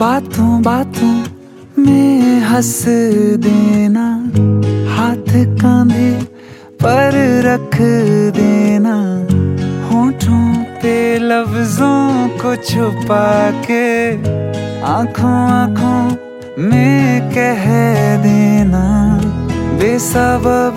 बातों बातों में हंस देना, हाथ कांधे पर रख देना, होठों पे लफ्जों को छुपा के आंखों आंखों में कह देना, बेसबब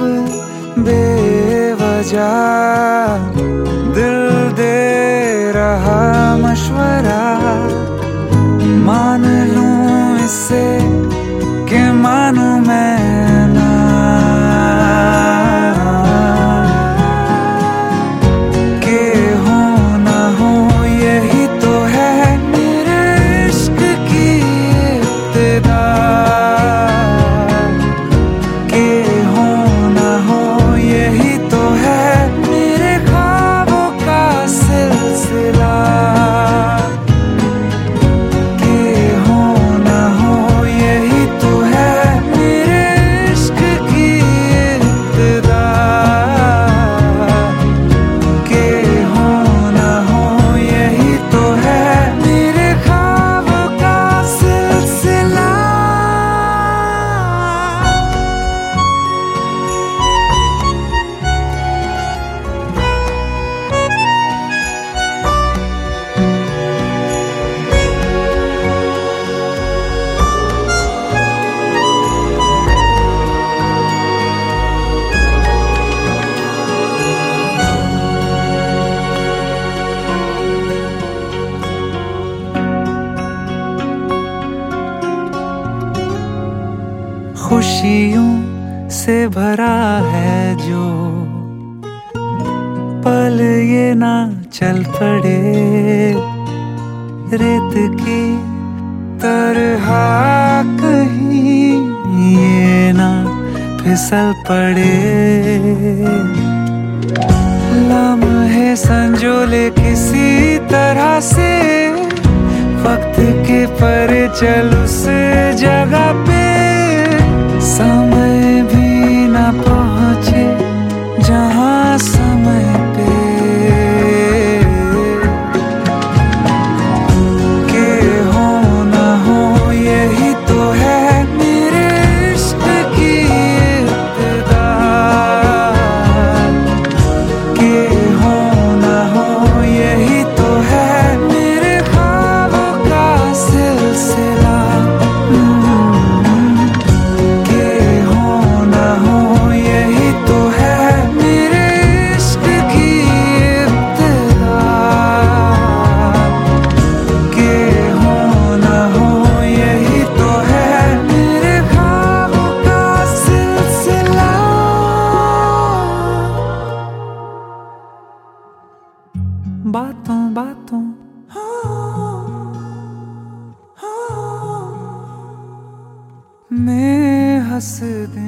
बेवजह दिल दे रहा मशवरा, मान लूं इससे कि मानूं मैं ना, के हो ना हो यही तो है मेरे इश्क की इब्तिदा, के हो ना हो यही तो है मेरे ख्वाबों का सिलसिला, खुशियों से भरा है जो पल ये ना चल पड़े, रेत की तरह कहीं ये ना फिसल पड़े, लम्हे संजोले किसी तरह से वक्त के पर चल उस जगह पे, समय भी ना पहुँचे जहाँ समय पे, के हो ना हो यही तो है मेरे इश्क की इब्तिदा, के हो ना हो यही तो है मेरे ख्वाबों का सिलसिला, बातों बातों में हंस दे।